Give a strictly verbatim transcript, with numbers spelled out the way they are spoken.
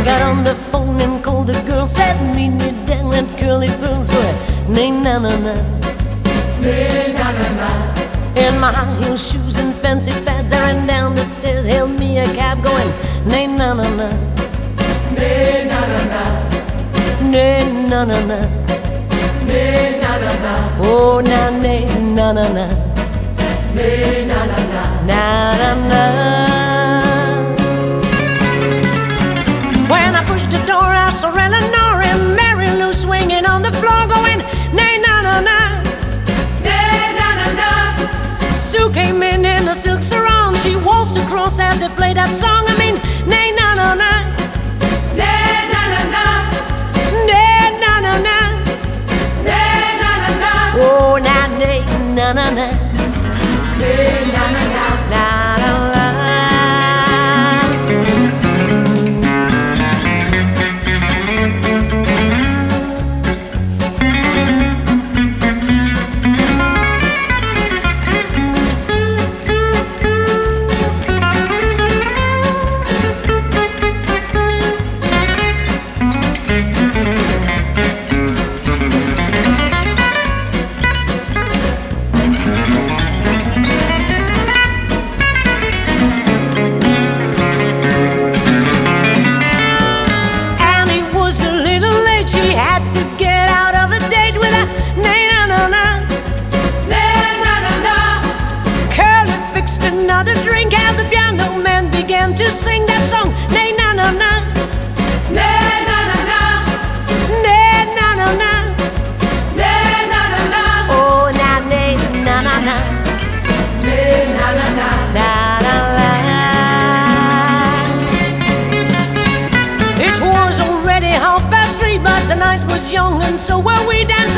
Got on the phone and called the girl, said meet me down at Curly Pearl's for nay na na na, nay na na na. In my high heel shoes and fancy fads, I ran down the stairs, hailed me a cab going nay na na na, nay na na na, nay na na na, nay na na na. Oh na nay na na na, nay na na na, na na na. When I pushed the door, I saw Eleanor and Mary Lou swinging on the floor, going nay na na na, nay na na na. Sue came in in a silk sarong, she waltzed across as they played that song. I mean, nay na na na, nay na na na, nay na na na, nay na na na. Oh na nay na na na, nay na na na, na na na. Another drink as the piano man began to sing that song. Nay na na na, nay na na na, nay na na na, nay na na na. Oh na nay na na na, nay na na na, na na na. It was already half past three, but the night was young and so were we dancing.